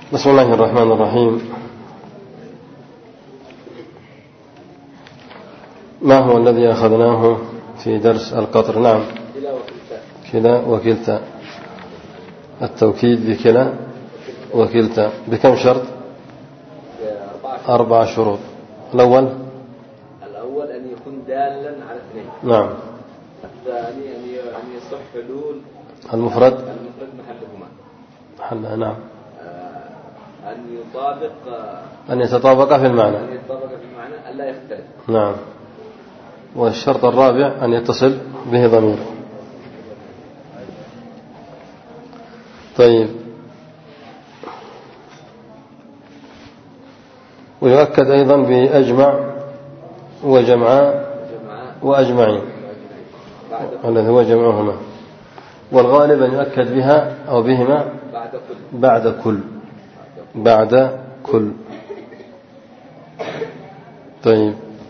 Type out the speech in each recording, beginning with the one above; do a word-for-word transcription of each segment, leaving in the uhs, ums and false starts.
بسم الله الرحمن الرحيم. ما هو الذي أخذناه في درس القطر؟ نعم، كلا وكلتا. التوكيد بكلا وكلتا بكم شرط؟ أربع شروط. الأول الأول أن يكون دالا على اثنين. نعم. الثاني أن يصح حلول المفرد المفرد محلهما. محلها. نعم. أن يطابق أن يتطابق في المعنى. أن يتطابق في المعنى ألا يختلف. نعم. والشرط الرابع أن يتصل به ضمير. طيب، ويؤكد أيضا بأجمع وجمعاء وأجمعين الذي هو جمعهما، والغالب أن يؤكد بها أو بهما بعد كل بعد كل. طيب،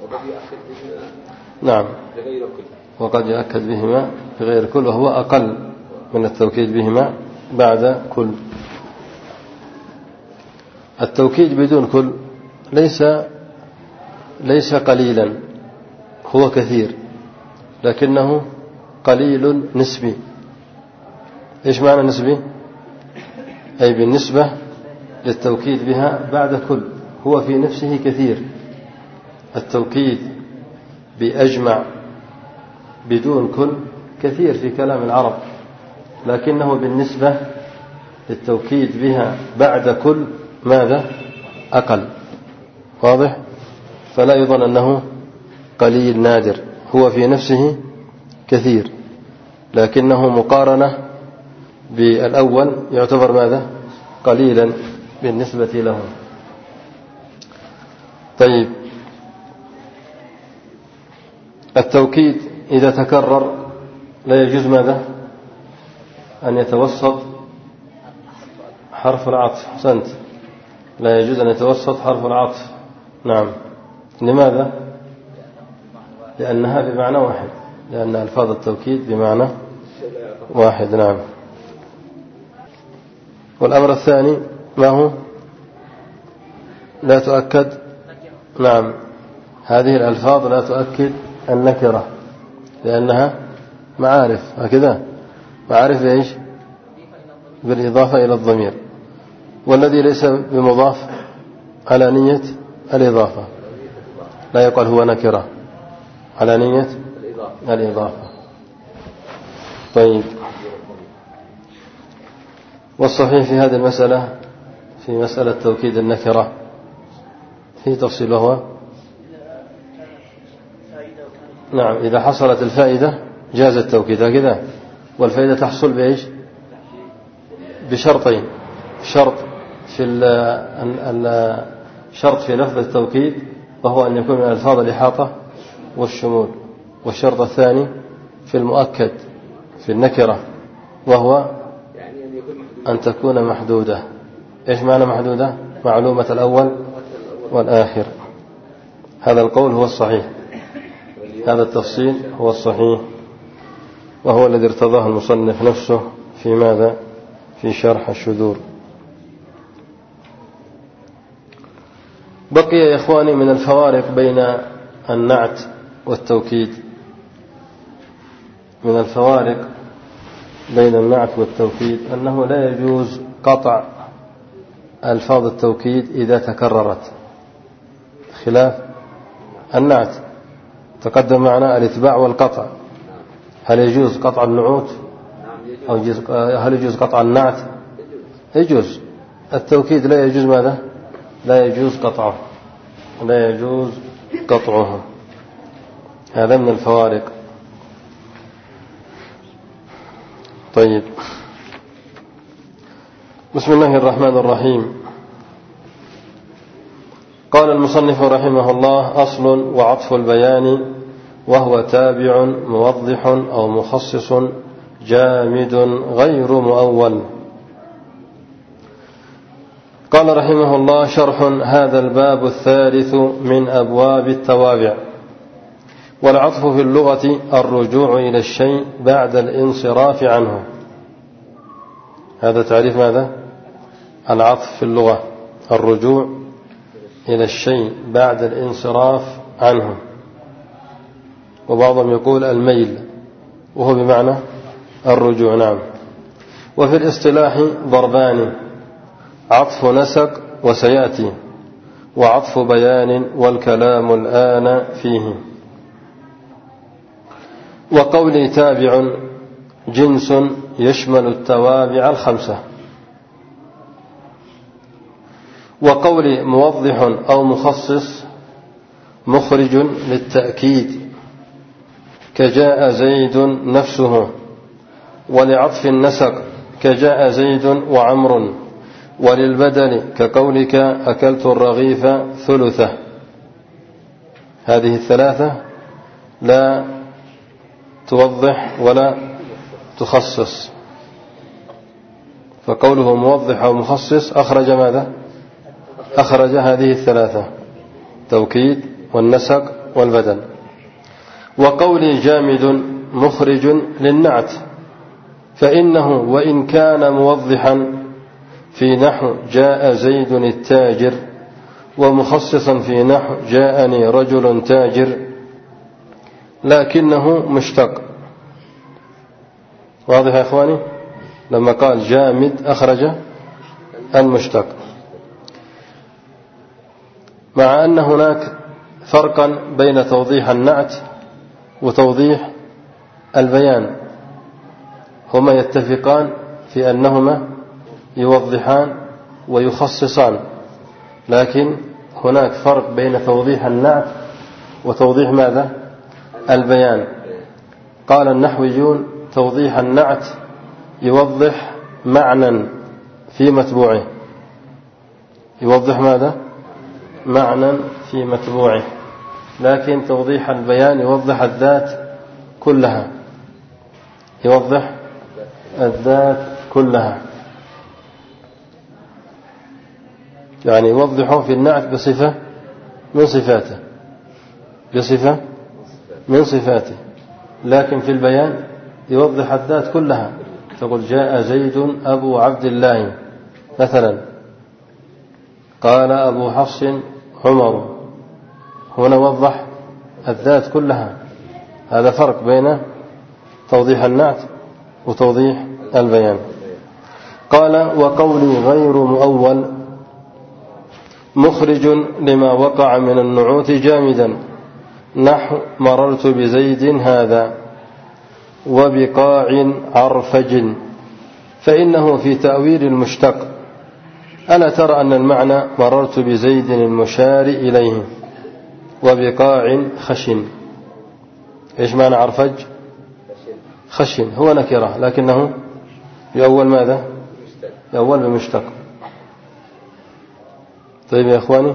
نعم، وقد يؤكد بهما بغير كل، وهو أقل من التوكيد بهما بعد كل. التوكيد بدون كل ليس ليس قليلا، هو كثير، لكنه قليل نسبي. إيش معنى نسبي؟ أي بالنسبة للتوكيد بها بعد كل، هو في نفسه كثير. التوكيد بأجمع بدون كل كثير في كلام العرب، لكنه بالنسبة للتوكيد بها بعد كل ماذا؟ أقل. واضح؟ فلا يظن أنه قليل نادر، هو في نفسه كثير، لكنه مقارنة بالأول يعتبر ماذا؟ قليلا بالنسبة له. طيب، التوكيد إذا تكرر لا يجوز ماذا؟ أن يتوسط حرف العطف. أحسنت، لا يجوز أن يتوسط حرف العطف. نعم. لماذا؟ لأنها بمعنى واحد، لأن ألفاظ التوكيد بمعنى واحد. نعم. والأمر الثاني ما هو؟ لا تؤكد. نعم، هذه الألفاظ لا تؤكد النكرة لأنها معارف. هكذا معارف إيش؟ بالإضافة إلى الضمير. والذي ليس بمضاف على نية الإضافة لا يقال هو نكرة، على نية الإضافة. طيب، والصحيح في هذه المسألة، في مسألة توكيد النكرة، في تفصيل وهو نعم إذا حصلت الفائدة جاز التوكيد. هكذا. والفائدة تحصل بإيش؟ بشرطين. شرط في الشرط في لفظ التوكيد وهو أن يكون من ألفاظ الإحاطة والشمول. والشرط الثاني في المؤكد في النكرة وهو أن تكون محدودة. إيش معنى محدودة؟ معلومة الأول والآخر. هذا القول هو الصحيح، هذا التفصيل هو الصحيح، وهو الذي ارتضاه المصنف نفسه في ماذا؟ في شرح الشذور. بقي يا إخواني من الفوارق بين النعت والتوكيد، من الفوارق بين النعت والتوكيد أنه لا يجوز قطع ألفاظ التوكيد إذا تكررت، خلاف النعت. تقدم معنا الاتباع والقطع. هل يجوز قطع النعوت أو هل يجوز قطع النعت؟ يجوز. التوكيد لا يجوز ماذا؟ لا يجوز قطعه، لا يجوز قطعه. هذا من الفوارق. طيب، بسم الله الرحمن الرحيم. قال المصنف رحمه الله: أصل وعطف البيان، وهو تابع موضح أو مخصص جامد غير مؤول. قال رحمه الله: شرح هذا الباب الثالث من أبواب التوابع. والعطف في اللغة الرجوع إلى الشيء بعد الانصراف عنه. هذا تعريف ماذا؟ العطف في اللغة الرجوع إلى الشيء بعد الانصراف عنه، وبعضهم يقول الميل وهو بمعنى الرجوع. نعم. وفي الاصطلاح ضربان: عطف نسق وسيأتي، وعطف بيان والكلام الآن فيه. وقولي تابع جنس يشمل التوابع الخمسة. وقولي موضح أو مخصص مخرج للتأكيد كجاء زيد نفسه، ولعطف النسق كجاء زيد وعمر، وللبدل كقولك أكلت الرغيف ثلثه. هذه الثلاثة لا توضح ولا تخصص، فقوله موضح أو مخصص أخرج ماذا؟ أخرج هذه الثلاثة: توكيد والنسق والبدل. وقولي جامد مخرج للنعت، فإنه وإن كان موضحا في نحو جاء زيد التاجر، ومخصصا في نحو جاءني رجل تاجر، لكنه مشتق. واضح يا إخواني؟ لما قال جامد أخرج المشتق، مع أن هناك فرقا بين توضيح النعت وتوضيح البيان، هما يتفقان في أنهما يوضحان ويخصصان، لكن هناك فرق بين توضيح النعت وتوضيح ماذا؟ البيان. قال النحويون توضيح النعت يوضح معنى في متبوعه. يوضح ماذا؟ معنى في متبوعه. لكن توضيح البيان يوضح الذات كلها، يوضح الذات كلها، يعني يوضحه في النعت بصفة من صفاته، بصفة من صفاته، لكن في البيان يوضح الذات كلها. تقول جاء زيد أبو عبد الله مثلا، قال أبو حفص عمر، هنا وضح الذات كلها. هذا فرق بين توضيح النعت وتوضيح البيان. قال وقولي غير مؤول مخرج لما وقع من النعوت جامدا، نحو مررت بزيد هذا وبقاع عرفج، فإنه في تأويل المشتق. ألا ترى أن المعنى مررت بزيد المشار إليه وبقاع خشن. إيش معنى عرفج؟ خشن هو نكرة، لكنه يؤول ماذا؟ يؤول بمشتق. طيب يا إخواني،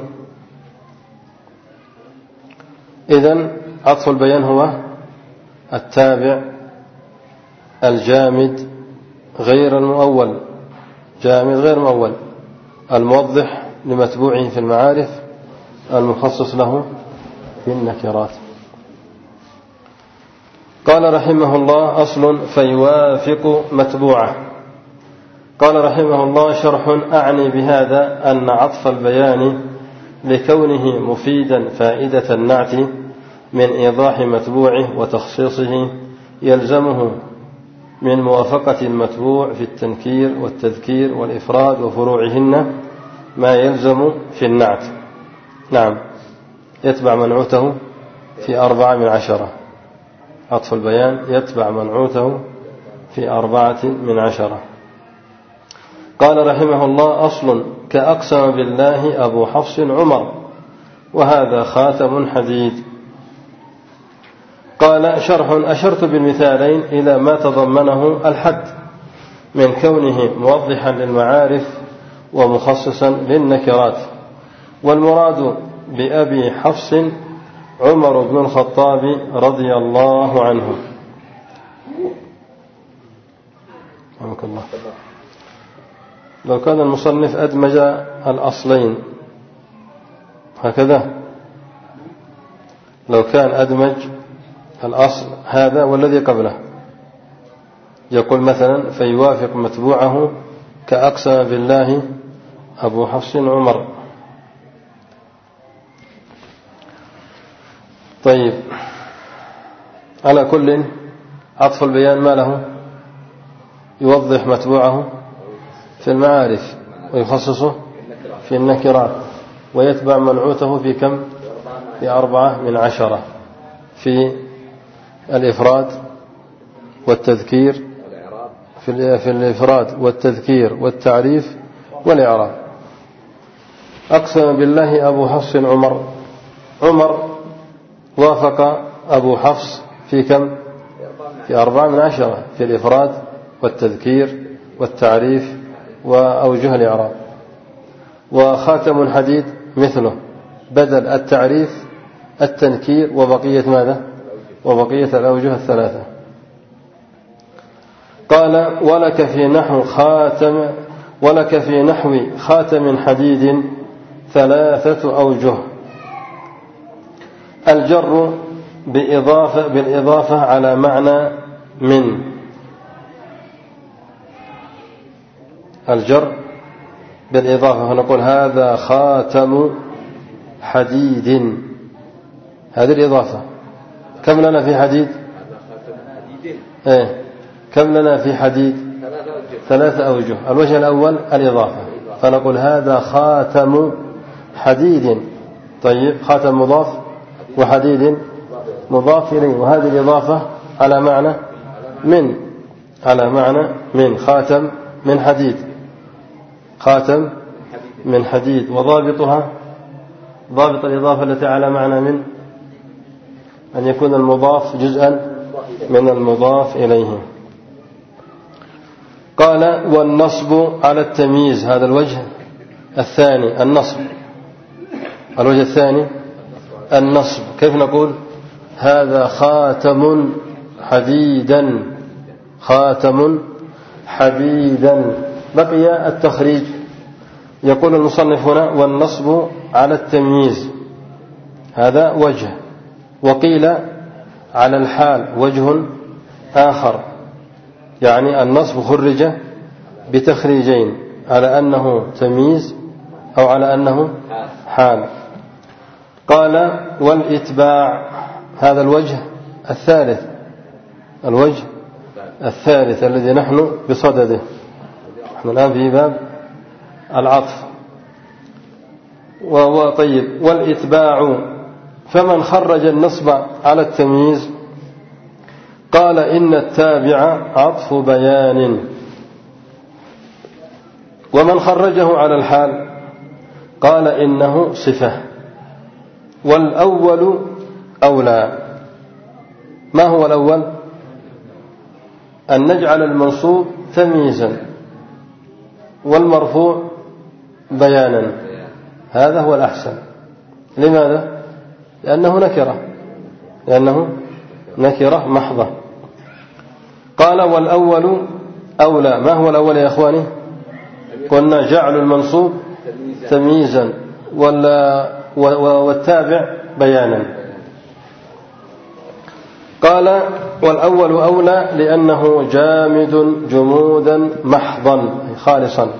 إذن عطف البيان هو التابع الجامد غير المؤول، جامد غير مؤول، الموضح لمتبوعه في المعارف، المخصص له في النكرات. قال رحمه الله أصل فيوافق متبوعه. قال رحمه الله شرح: أعني بهذا أن عطف البيان لكونه مفيدا فائدة النعت من إيضاح متبوعه وتخصيصه يلزمه من موافقة المتبوع في التنكير والتذكير والإفراد وفروعهن ما يلزم في النعت. نعم، يتبع منعوته في أربعة من عشرة. عطف البيان يتبع منعوته في أربعة من عشرة. قال رحمه الله أصل كأقسم بالله أبو حفص عمر، وهذا خاتم حديد. قال شرح: أشرت بالمثالين إلى ما تضمنه الحد من كونه موضحا للمعارف ومخصصا للنكرات، والمراد بأبي حفص عمر بن الخطاب رضي الله عنه. رحمك الله. لو كان المصنف أدمج الأصلين هكذا، لو كان أدمج الأصل هذا والذي قبله، يقول مثلا فيوافق متبوعه كأقسم بالله أبو حفص عمر. طيب، على كل عطف البيان ما له؟ يوضح متبوعه في المعارف ويخصصه في النكرات، ويتبع منعوته في كم؟ في أربعة من عشرة، في الإفراد والتذكير، في الإفراد والتذكير والتعريف والإعراب. أقسم بالله أبو حفص عمر. عمر وافق أبو حفص في كم؟ في أربعة من عشرة، في الإفراد والتذكير والتعريف وأوجه الإعراب. وخاتم الحديد مثله، بدل التعريف التنكير وبقية ماذا؟ وبقية الأوجه الثلاثة. قال ولك في نحو خاتم ولك في نحو خاتم حديد ثلاثة أوجه. الجر بإضافة بالإضافة على معنى من. الجر بالإضافة، فنقول هذا خاتم حديد، هذه الإضافة. كم لنا في حديد؟ إيه؟ كم لنا في حديد؟ ثلاثة أوجه. الوجه الأول الإضافة، فنقول هذا خاتم حديد. طيب، خاتم مضاف وحديد مضاف إليه، وهذه الإضافة على معنى من، على معنى من. خاتم من حديد، خاتم من حديد. وضابطها، ضابط الإضافة التي على معنى من، أن يكون المضاف جزءا من المضاف إليه. قال والنصب على التمييز، هذا الوجه الثاني النصب. الوجه الثاني النصب، كيف نقول؟ هذا خاتم حديدا، خاتم حديدا. بقي التخريج. يقول المصنف هنا والنصب على التمييز، هذا وجه. وقيل على الحال وجه آخر، يعني النصب خرج بتخريجين، على أنه تمييز أو على أنه حال. قال والإتباع، هذا الوجه الثالث، الوجه الثالث الذي نحن بصدده. نحن الآن في باب العطف. وهو طيب والإتباع، فمن خرج النصب على التمييز قال إن التابع عطف بيان، ومن خرجه على الحال قال إنه صفة. والأول أولى. ما هو الأول؟ أن نجعل المنصوب تمييزا والمرفوع بيانا، هذا هو الأحسن. لماذا؟ لأنه نكرة، لأنه نكرة محضة. قال والأول أولى. ما هو الأول يا أخواني؟ قلنا جعل المنصوب تمييزا والتابع بيانا. قال والأول أولى لأنه جامد جمودا محضا خالصا،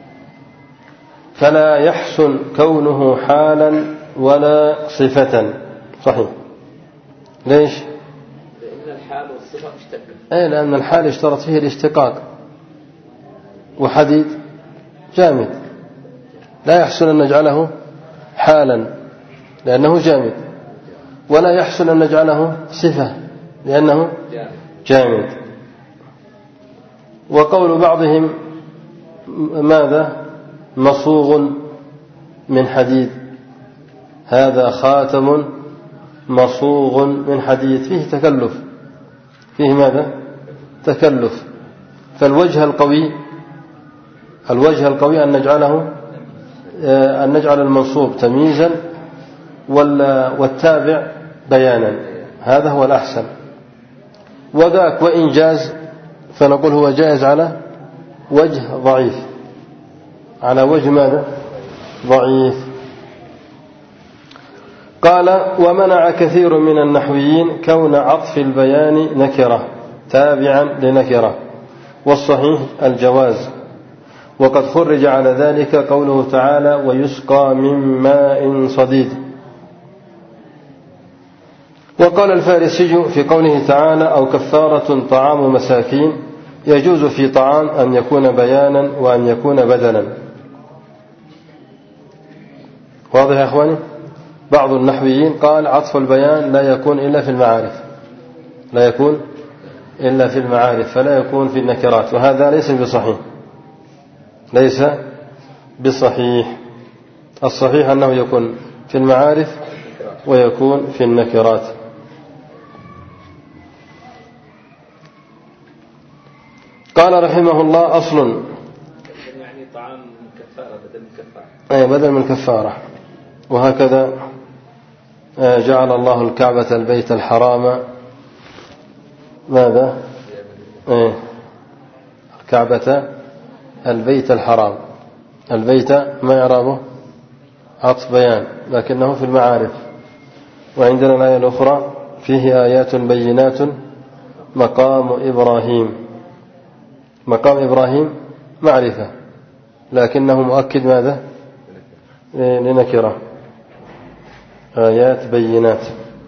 فلا يحسن كونه حالا ولا صفة. صحيح. ليش؟ لأن الحال والصفة اشتقت. أي لأن الحال اشترط فيه الاشتقاق، وحديد جامد لا يحسن أن نجعله حالا لأنه جامد، ولا يحسن أن نجعله صفة لأنه جامد. وقول بعضهم ماذا؟ مصوغ من حديد، هذا خاتم مصوغ من حديد، فيه تكلف، فيه ماذا؟ تكلف. فالوجه القوي الوجه القوي أن نجعله أن نجعل المنصوب تمييزا والتابع بيانا، هذا هو الأحسن. وذاك وإن جاز فنقول هو جائز على وجه ضعيف، على وجه ماذا؟ ضعيف. قال ومنع كثير من النحويين كون عطف البيان نكرة تابعا لنكرة، والصحيح الجواز. وقد خرج على ذلك قوله تعالى ويسقى من ماء صديد. وقال الفارسي في قوله تعالى أو كفارة طعام مساكين يجوز في طعام أن يكون بيانا وأن يكون بدلا. واضح يا أخواني؟ بعض النحويين قال عطف البيان لا يكون إلا في المعارف، لا يكون إلا في المعارف فلا يكون في النكرات، وهذا ليس بصحيح، ليس بصحيح. الصحيح أنه يكون في المعارف ويكون في النكرات. قال رحمه الله أصل يعني طعام كفارة بدل من كفارة، أي بدل من كفارة. وهكذا جعل الله الكعبة البيت الحرام ماذا؟ أي الكعبة البيت الحرام. البيت ما يعربه عطف بيان لكنه في المعارف. وعندنا الآية الأخرى فيه آيات بينات مقام إبراهيم. مقام إبراهيم معرفة لكنه مؤكد ماذا؟ لنكرة. آيات بينات.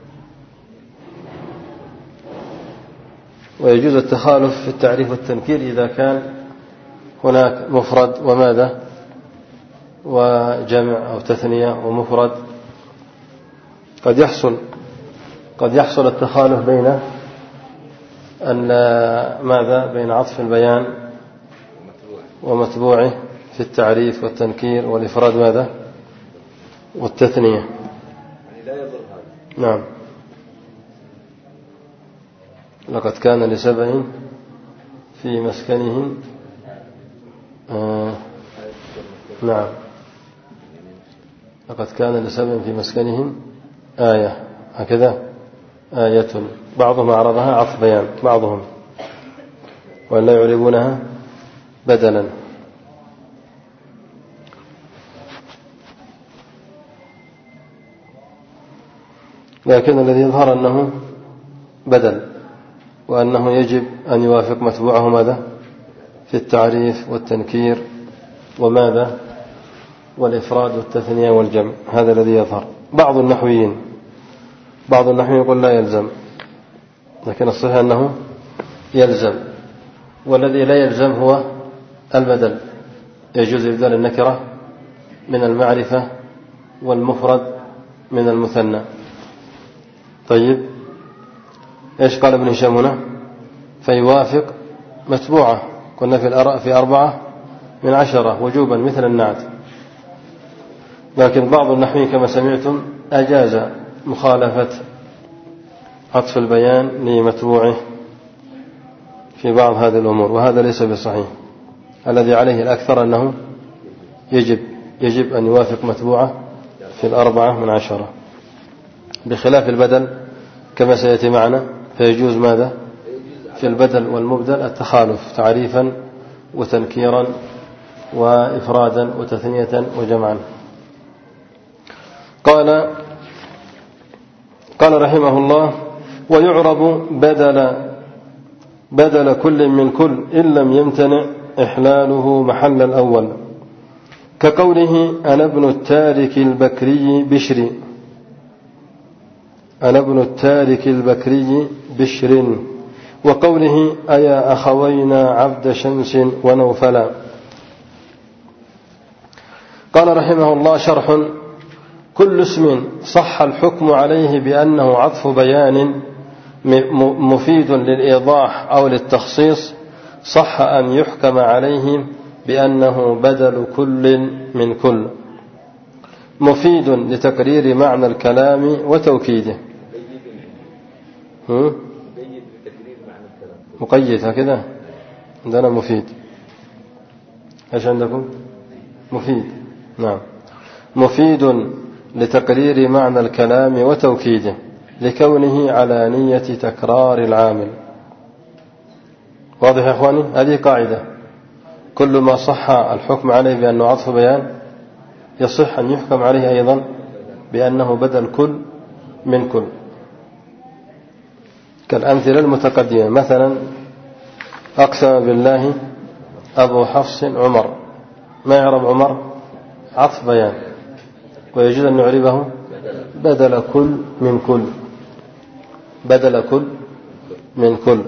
ويجوز التخالف في التعريف والتنكير إذا كان هناك مفرد وماذا وجمع أو تثنية ومفرد. قد يحصل قد يحصل التخالف بين أن ماذا بين عطف البيان ومتبوعه في التعريف والتنكير والإفراد ماذا والتثنية. يعني لا يضر هذا. نعم. لقد كان لسبع في مسكنهم آه نعم لقد كان لسبع في مسكنهم آية. هكذا آية. بعضهم أعرضها عطف بيان بعضهم وأن لا يعربونها بدلا. لكن الذي يظهر أنه بدل وأنه يجب أن يوافق متبوعه ماذا في التعريف والتنكير وماذا والإفراد والتثنية والجمع. هذا الذي يظهر. بعض النحويين بعض النحويين يقول لا يلزم، لكن الصحيح أنه يلزم. والذي لا يلزم هو البدل. يجوز إبدال النكرة من المعرفة والمفرد من المثنى. طيب إيش قال ابن هشام هنا؟ فيوافق متبوعة. كنا في الأراء في أربعة من عشرة وجوبا مثل النعت. لكن بعض النحويين كما سمعتم أجاز مخالفة عطف البيان لمتبوعه في بعض هذه الأمور، وهذا ليس بصحيح. الذي عليه الأكثر أنه يجب يجب أن يوافق متبوعة في الأربعة من عشرة، بخلاف البدل كما سيأتي معنا. فيجوز ماذا في البدل والمبدل التخالف تعريفا وتنكيرا وإفرادا وتثنية وجمعا. قال قال رحمه الله ويعرب بدل بدل كل من كل إن لم يمتنع إحلاله محل الأول، كقوله أنا ابن التارك البكري بشر. أنا ابن التارك البكري بشر. وقوله أيا أخوينا عبد شمس ونوفلا. قال رحمه الله شرح. كل اسم صح الحكم عليه بأنه عطف بيان مفيد للإيضاح أو للتخصيص صح أن يحكم عليه بأنه بدل كل من كل، مفيد لتقرير معنى الكلام وتوكيده. مقيد هكذا عندنا مفيد. ايش عندكم؟ مفيد. نعم. مفيد لتقرير معنى الكلام وتوكيده لكونه على نية تكرار العامل. واضح يا اخواني؟ هذه قاعدة. كل ما صح الحكم عليه بأنه عطف بيان يصح أن يحكم عليه أيضا بأنه بدل كل من كل، كالأمثلة المتقدمة. مثلا أقسم بالله أبو حفص عمر، ما يعرب عمر؟ عطف بيان. ويجوز أن نعربه بدل كل من كل، بدل كل من كل.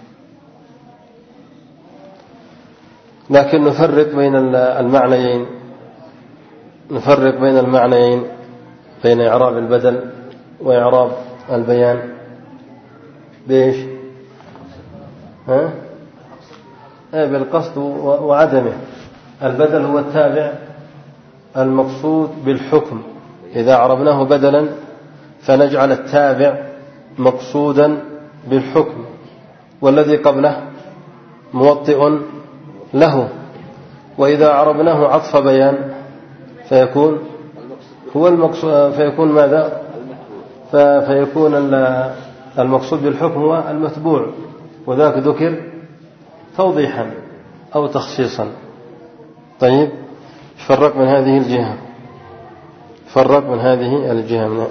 لكن نفرق بين المعنيين، نفرق بين المعنيين بين إعراب البدل وإعراب البيان بإيش؟ ها؟ ايه بالقصد وعدمه. البدل هو التابع المقصود بالحكم، إذا عربناه بدلا فنجعل التابع مقصودا بالحكم، والذي قبله موطئ له. وإذا عربناه عطف بيان فيكون هو المقصود، فيكون ماذا؟ فيكون المقصود بالحكم هو المتبوع، وذاك ذكر توضيحا أو تخصيصا. طيب، فرق من هذه الجهة، فرق من هذه الجهة.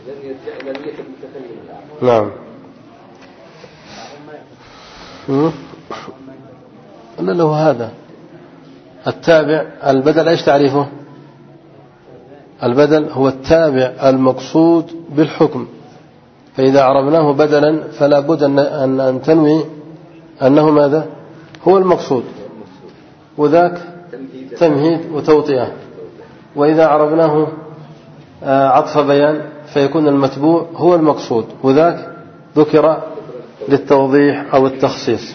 نعم. لا له هذا التابع. البدل ايش تعريفه؟ البدل هو التابع المقصود بالحكم، فإذا عربناه بدلا فلا بد أن أن تنوي أنه ماذا؟ هو المقصود، وذاك تمهيد وتوطئة. وإذا عربناه عطف بيان فيكون المتبوع هو المقصود، وذاك ذكر للتوضيح أو التخصيص.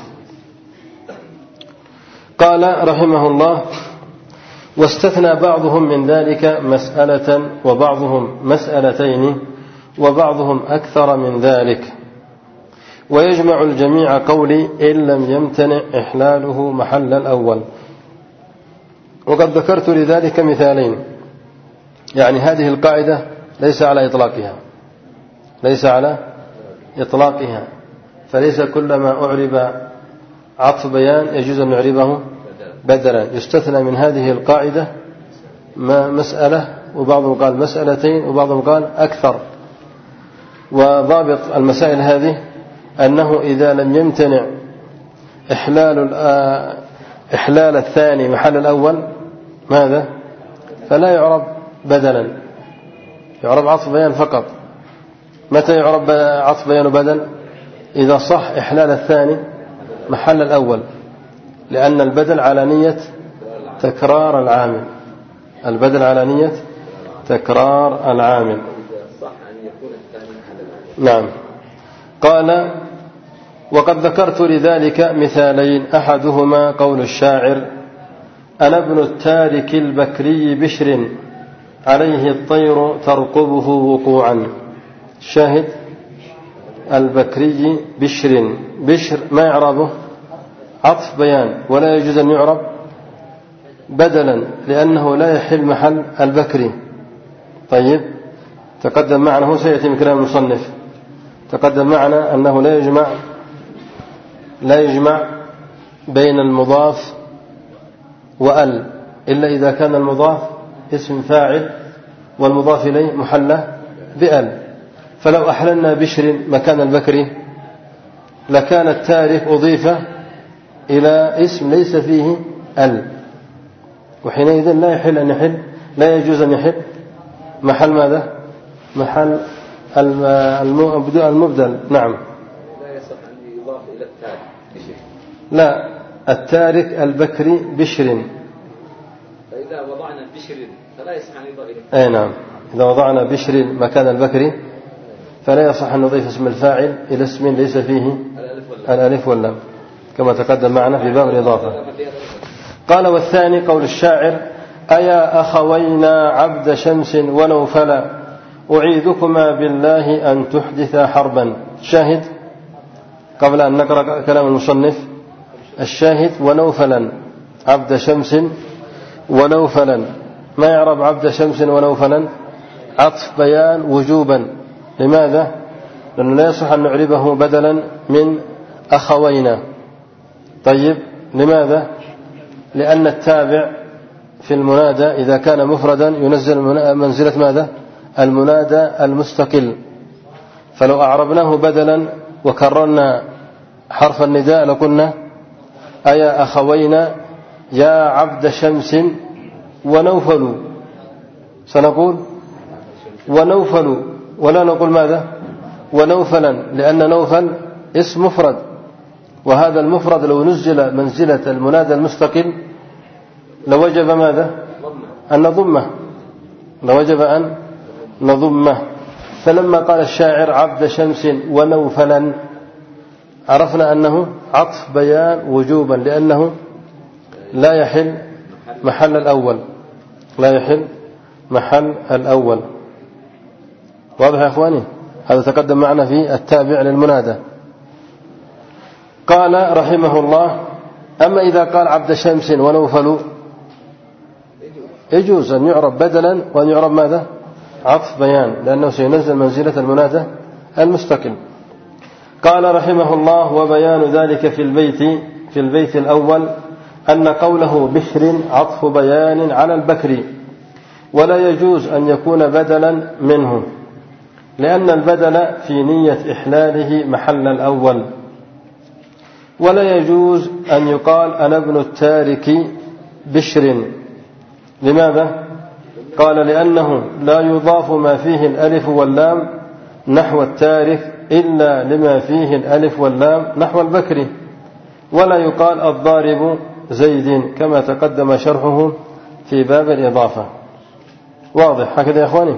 قال رحمه الله: واستثنى بعضهم من ذلك مسألة وبعضهم مسألتين وبعضهم أكثر من ذلك، ويجمع الجميع قولي إن لم يمتنع إحلاله محل الأول. وقد ذكرت لذلك مثالين، يعني هذه القاعدة ليس على إطلاقها، ليس على إطلاقها، فليس كل ما أعرب عطف بيان يجوز أن نعربه بدلا. يستثنى من هذه القاعدة ما مسألة، وبعضهم قال مسألتين، وبعضهم قال أكثر. وضابط المسائل هذه أنه إذا لم يمتنع إحلال إحلال الثاني محل الأول ماذا؟ فلا يعرب بدلا، يعرب عطف بيان فقط. متى يعرب عطف بيان بدل؟ إذا صح إحلال الثاني محل الأول، لأن البدل على نية تكرار العامل، البدل على نية تكرار العامل. نعم. قال: وقد ذكرت لذلك مثالين، أحدهما قول الشاعر: أنا ابن التارك البكري بشر عليه الطير ترقبه وقوعا. الشاهد البكري بشر، بشر ما يعربه؟ عطف بيان، ولا يجوز أن يعرب بدلا لأنه لا يحل محل البكري. طيب، تقدم معنا، هو سيأتي من كلام المصنف، تقدم معنا أنه لا يجمع لا يجمع بين المضاف وأل إلا إذا كان المضاف اسم فاعل والمضاف إليه محلى بأل. فلو أحللنا بشر مكان البكري لكان التارك أضيف إلى اسم ليس فيه ال، وحينئذ لا يحل أن يحل لا يجوز أن يحل محل ماذا؟ محل المبدل. نعم. لا يصح أن يضاف إلى التارك بشر. لا، التارك البكري بشر. فإذا وضعنا بشر فلا يصح أن يضاف إلى. أي نعم، إذا وضعنا بشر مكان البكري فلا يصح أن نضيف اسم الفاعل إلى اسم ليس فيه الألف واللام، كما تقدم معنا في باب الإضافة. قال: والثاني قول الشاعر: أيا أخوينا عبد شمس ونوفلا أعيذكما بالله أن تحدث حربا. شاهد قبل أن نقرأ كلام المصنف، الشاهد ونوفلا، عبد شمس ونوفلا. ما يعرب عبد شمس ونوفلا؟ عطف بيان وجوبا. لماذا؟ لأنه لا يصح أن نعربه بدلا من أخوينا. طيب، لماذا؟ لأن التابع في المنادى إذا كان مفردا ينزل منزلة ماذا؟ المنادى المستقل. فلو أعربناه بدلا وكررنا حرف النداء لقلنا: أيا أخوينا يا عبد شمس ونوفل، سنقول ونوفل ولا نقول ماذا ونوفلا، لأن نوفل اسم مفرد، وهذا المفرد لو نزل منزلة المنادى المستقل لوجب ماذا أن نضمه، لوجب أن نضمه. فلما قال الشاعر عبد شمس ونوفلا عرفنا أنه عطف بيان وجوبا، لأنه لا يحل محل الأول، لا يحل محل الأول. واضح يا أخواني؟ هذا تقدم معنا في التابع للمنادى. قال رحمه الله: أما إذا قال عبد شمس ونوفل يجوز أن يعرب بدلا وأن يعرب ماذا عطف بيان، لأنه سينزل منزلة المنادى المستقل. قال رحمه الله: وبيان ذلك في البيت في البيت الأول أن قوله بشر عطف بيان على البكر، ولا يجوز أن يكون بدلا منه، لأن البدل في نية إحلاله محل الأول. ولا يجوز أن يقال أنا ابن التارك بشر. لماذا؟ قال: لأنه لا يضاف ما فيه الألف واللام نحو التارك إلا لما فيه الألف واللام نحو البكر. ولا يقال الضارب زيد كما تقدم شرحه في باب الإضافة. واضح هكذا يا أخواني؟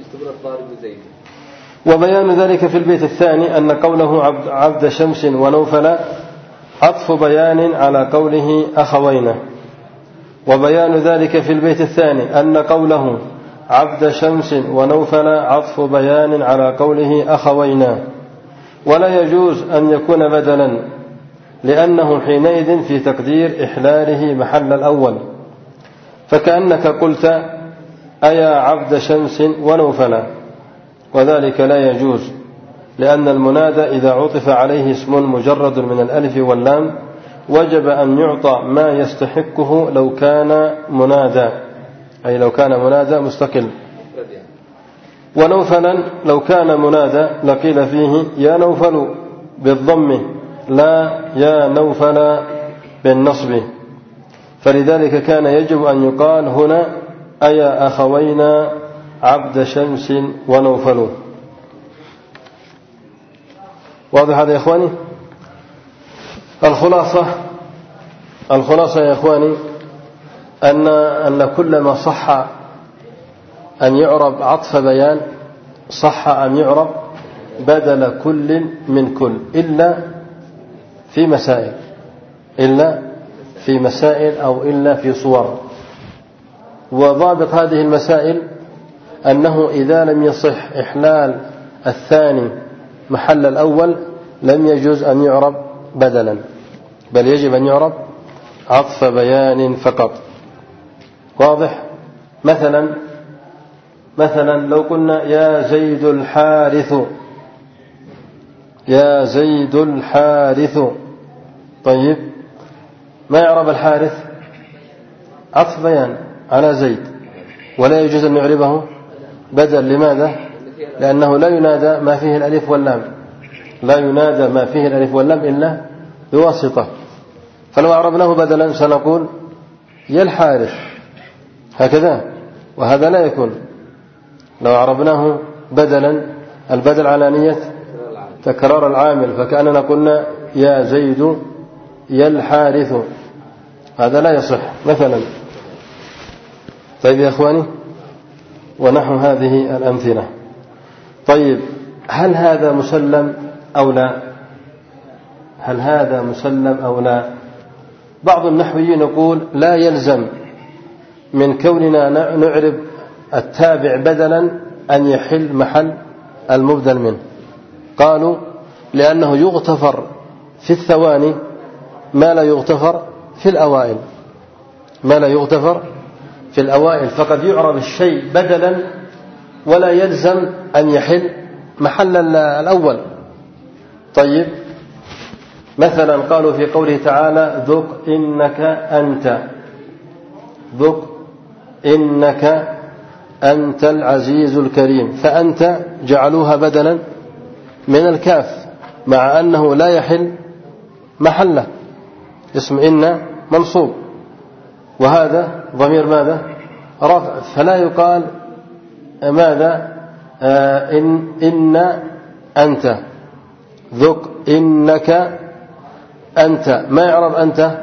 وبيان ذلك في البيت الثاني أن قوله عبد, عبد شمس ونوفل عطف بيان على قوله أخوينا. وبيان ذلك في البيت الثاني أن قوله عبد شمس ونوفل عطف بيان على قوله أخوينا. ولا يجوز أن يكون بدلا، لأنه حينئذ في تقدير إحلاله محل الأول، فكأنك قلت أيا عبد شمس ونوفل، وذلك لا يجوز، لأن المنادى إذا عطف عليه اسم مجرد من الألف واللام وجب أن يعطى ما يستحقه لو كان منادى، أي لو كان منادى مستقل. ونوفلا لو كان منادى لقيل فيه يا نوفل بالضم لا يا نوفل بالنصب، فلذلك كان يجب أن يقال هنا أيا أخوينا عبد شمس ونوفل. واضح هذا يا إخواني؟ الخلاصة الخلاصة يا إخواني أن أن كل ما صح أن يعرب عطف بيان صح أن يعرب بدل كل من كل، إلا في مسائل إلا في مسائل أو إلا في صور. وضابط هذه المسائل أنه إذا لم يصح إحلال الثاني محل الأول لم يجوز أن يعرب بدلا، بل يجب أن يعرب عطف بيان فقط. واضح؟ مثلا مثلا لو قلنا يا زيد الحارث، يا زيد الحارث، طيب ما يعرب الحارث؟ عطف بيان على زيد، ولا يجوز أن نعربه بدل. لماذا؟ لأنه لا ينادى ما فيه الألف واللام، لا ينادى ما فيه الألف واللام إلا بواسطة. فلو أعربناه بدلا سنقول يا الحارث هكذا، وهذا لا يكون. لو أعربناه بدلا البدل على نية تكرار العامل، فكأننا قلنا يا زيد يا الحارث، هذا لا يصح مثلا. طيب يا أخواني، ونحو هذه الأمثلة. طيب هل هذا مسلم أو لا؟ هل هذا مسلم أو لا؟ بعض النحويين يقول لا يلزم من كوننا نعرب التابع بدلا أن يحل محل المبدل منه. قالوا لأنه يغتفر في الثواني ما لا يغتفر في الأوائل، ما لا يغتفر في الأوائل، فقد يعرب الشيء بدلا ولا يلزم أن يحل محل الأول. طيب مثلا قالوا في قوله تعالى ذق إنك أنت، ذق إنك أنت العزيز الكريم، فأنت جعلوها بدلا من الكاف، مع أنه لا يحل محله، اسم إن منصوب، وهذا ضمير ماذا؟ رفع، فلا يقال ماذا آه إن, إن أنت ذق إنك أنت، ما يعرب أنت،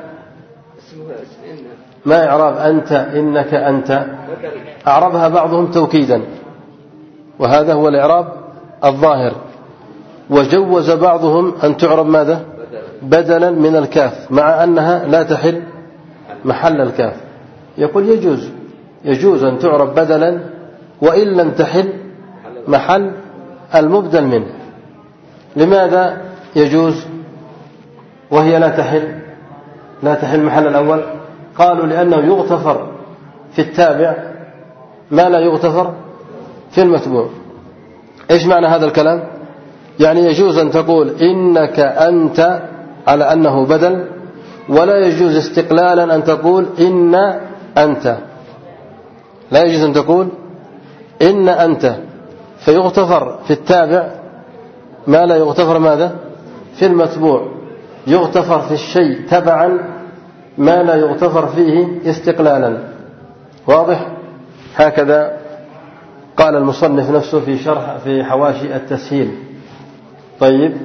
ما يعرب أنت إنك أنت، أعربها بعضهم توكيدا، وهذا هو الإعراب الظاهر. وجوز بعضهم أن تعرب ماذا بدلا من الكاف، مع أنها لا تحل محل الكاف. يقول يجوز يجوز أن تعرب بدلا وإن لم تحل محل المبدل منه. لماذا يجوز وهي لا تحل لا تحل محل الأول؟ قالوا لأنه يغتفر في التابع ما لا يغتفر في المتبوع. إيش معنى هذا الكلام؟ يعني يجوز أن تقول إنك أنت على أنه بدل، ولا يجوز استقلالا أن تقول إن أنت، لا يجوز أن تقول إن أنت، فيغتفر في التابع ما لا يغتفر ماذا في المتبوع، يغتفر في الشيء تبعا ما لا يغتفر فيه استقلالا. واضح؟ هكذا قال المصنف نفسه في شرح في حواشي التسهيل. طيب،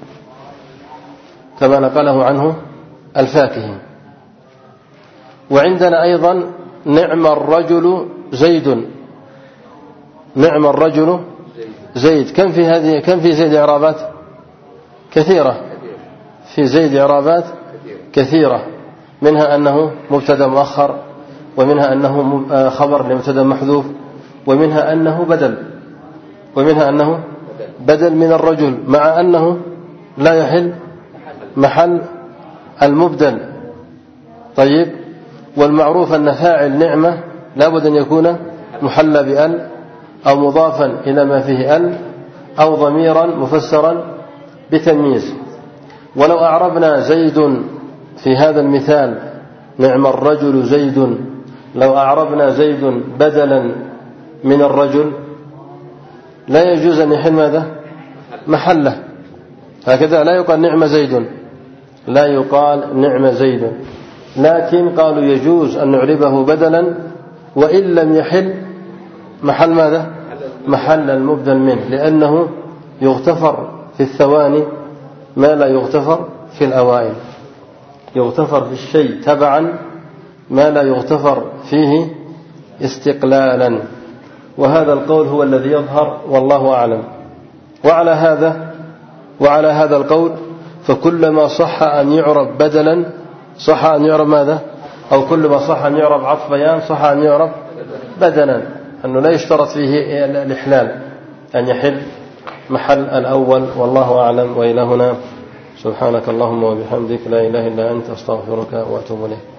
كما نقله عنه الفاكهي. وعندنا أيضا نعم الرجل زيد، نعم الرجل زيد. كم في هذه كم في زيد إعرابات كثيرة، في زيد إعرابات كثيرة، منها أنه مبتدا مؤخر، ومنها أنه خبر لمبتدا محذوف، ومنها أنه بدل ومنها أنه بدل من الرجل، مع أنه لا يحل محل المبدل. طيب، والمعروف أن فاعل نعمة لا بد أن يكون محلى بأل أو مضافا إلى ما فيه أل أو ضميرا مفسرا بتمييز. ولو أعربنا زيد في هذا المثال نعم الرجل زيد، لو أعربنا زيد بدلا من الرجل لا يجوز أن يحل ماذا محله. هكذا لا يقال نعم زيد، لا يقال نعم زيد، لكن قالوا يجوز أن نعربه بدلا وإن لم يحل محل ماذا محل المبدل منه، لأنه يغتفر في الثواني ما لا يغتفر في الأوائل، يغتفر في الشيء تبعا ما لا يغتفر فيه استقلالا. وهذا القول هو الذي يظهر والله أعلم. وعلى هذا وعلى هذا القول فكلما صح أن يعرب بدلا صح أن يعرب ماذا أو كل ما صح أن يعرب عطف بيان صح أن يعرب بدلا، أنه لا يشترط فيه الإحلال أن يحل محل الأول. والله أعلم. وإلى هنا سبحانك اللهم وبحمدك لا إله إلا أنت أستغفرك وأتوب إليك.